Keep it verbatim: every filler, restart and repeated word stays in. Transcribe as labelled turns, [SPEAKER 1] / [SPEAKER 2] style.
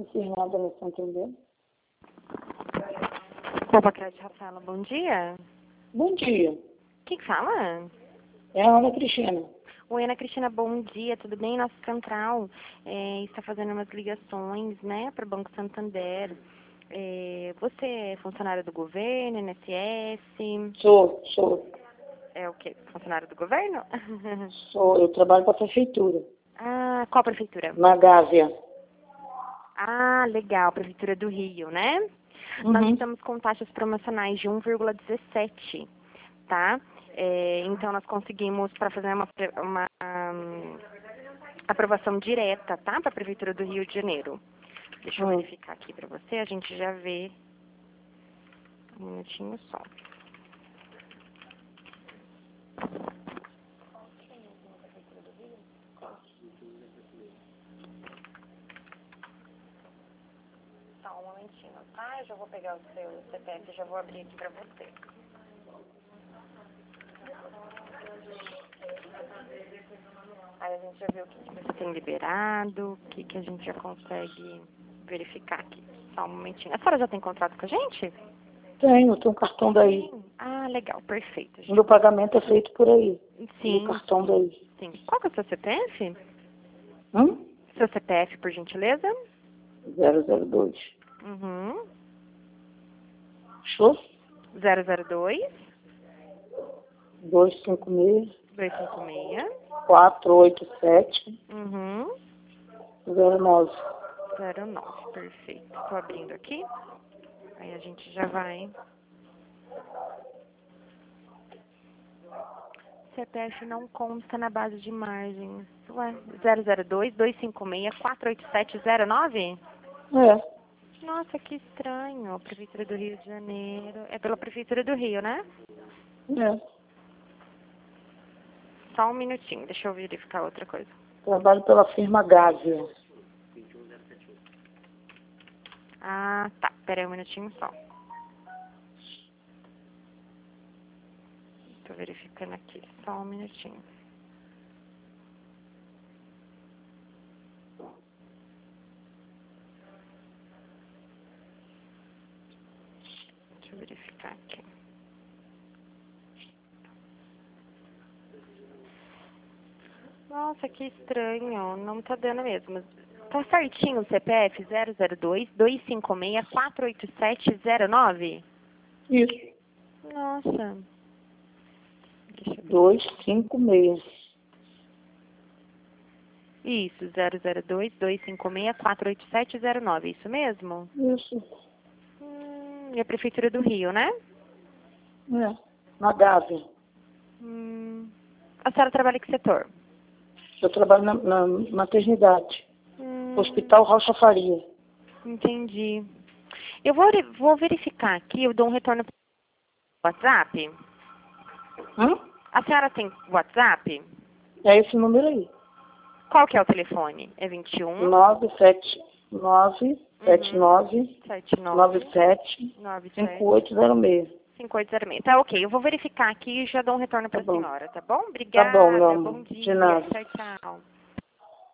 [SPEAKER 1] Confirmada no Santander.
[SPEAKER 2] Copa Crédito Rafaela, bom dia.
[SPEAKER 1] Bom dia.
[SPEAKER 2] Quem fala?
[SPEAKER 1] É a Ana Cristina.
[SPEAKER 2] Oi, Ana Cristina, bom dia, tudo bem? Nossa central é, está fazendo umas ligações, né, para o Banco Santander. É, você é funcionário do governo, I N S S?
[SPEAKER 1] Sou, sou.
[SPEAKER 2] É o quê? Funcionário do governo?
[SPEAKER 1] Sou. Eu trabalho para a prefeitura.
[SPEAKER 2] Ah, qual prefeitura?
[SPEAKER 1] Na Gávea.
[SPEAKER 2] Ah, legal, Prefeitura do Rio, né?
[SPEAKER 1] Uhum.
[SPEAKER 2] Nós estamos com taxas promocionais de um vírgula dezessete, tá? É, então, nós conseguimos para fazer uma, uma um, aprovação direta, tá? Para a Prefeitura do Rio de Janeiro. Deixa eu
[SPEAKER 1] Hum.
[SPEAKER 2] verificar aqui para você, a gente já vê. Um minutinho só. Só um momentinho, tá? Eu já vou pegar o seu C P F e já vou abrir aqui para você. Aí a gente já vê o que, que você tem liberado, o que, que a gente já consegue verificar aqui. Só um momentinho. A senhora já tem contrato com a gente?
[SPEAKER 1] Tenho, tenho um cartão daí.
[SPEAKER 2] Sim. Ah, legal, perfeito.
[SPEAKER 1] O meu pagamento é feito por aí.
[SPEAKER 2] Sim,
[SPEAKER 1] No cartão
[SPEAKER 2] sim,
[SPEAKER 1] daí.
[SPEAKER 2] sim. Qual que é o seu C P F?
[SPEAKER 1] Hum?
[SPEAKER 2] Seu C P F, por gentileza?
[SPEAKER 1] zero zero dois.
[SPEAKER 2] Uhum.
[SPEAKER 1] Show?
[SPEAKER 2] zero zero dois,
[SPEAKER 1] dois cinco seis,
[SPEAKER 2] dois cinco seis.
[SPEAKER 1] quatro oito sete,
[SPEAKER 2] Uhum.
[SPEAKER 1] zero nove.
[SPEAKER 2] zero nove, perfeito. Estou abrindo aqui. Aí a gente já vai. C P F não consta na base de margens. Ué, zero zero dois, dois cinco seis, quatro oito sete zero nove?
[SPEAKER 1] É.
[SPEAKER 2] Nossa, que estranho. Prefeitura do Rio de Janeiro. É pela Prefeitura do Rio, né?
[SPEAKER 1] É.
[SPEAKER 2] Só um minutinho, deixa eu verificar outra coisa.
[SPEAKER 1] Trabalho pela firma Gávea.
[SPEAKER 2] Ah, tá. Pera aí um minutinho só. Tô verificando aqui. Só um minutinho. Deixa eu verificar aqui. Nossa, que estranho. Não tá dando mesmo. Tá certinho o C P F zero zero dois, dois cinco seis, quatro oito sete zero nove?
[SPEAKER 1] Isso.
[SPEAKER 2] Nossa. Deixa eu ver.
[SPEAKER 1] dois cinco seis.
[SPEAKER 2] Isso, zero zero dois, dois cinco seis, quatro oito sete zero nove. Isso mesmo?
[SPEAKER 1] Isso.
[SPEAKER 2] Hum, e a Prefeitura do Rio, né?
[SPEAKER 1] É. Na Gávea.
[SPEAKER 2] Hum. A senhora trabalha em que setor?
[SPEAKER 1] Eu trabalho na, na maternidade.
[SPEAKER 2] Hum,
[SPEAKER 1] Hospital Rocha Faria.
[SPEAKER 2] entendi. Eu vou, vou verificar aqui, eu dou um retorno para o WhatsApp.
[SPEAKER 1] Hum?
[SPEAKER 2] A senhora tem WhatsApp?
[SPEAKER 1] É esse número aí.
[SPEAKER 2] Qual que é o telefone? É vinte e um?
[SPEAKER 1] nove sete nove, sete nove,
[SPEAKER 2] sete nove,
[SPEAKER 1] nove sete,
[SPEAKER 2] nove
[SPEAKER 1] cinco
[SPEAKER 2] sete,
[SPEAKER 1] oito zero seis.
[SPEAKER 2] cinco oito zero seis. Tá, ok. Eu vou verificar aqui e já dou um retorno
[SPEAKER 1] Tá
[SPEAKER 2] para a
[SPEAKER 1] bom.
[SPEAKER 2] senhora, tá bom?
[SPEAKER 1] Tá bom, meu
[SPEAKER 2] Obrigada.
[SPEAKER 1] amor.
[SPEAKER 2] Bom
[SPEAKER 1] De
[SPEAKER 2] dia.
[SPEAKER 1] nada.
[SPEAKER 2] Tchau, tchau.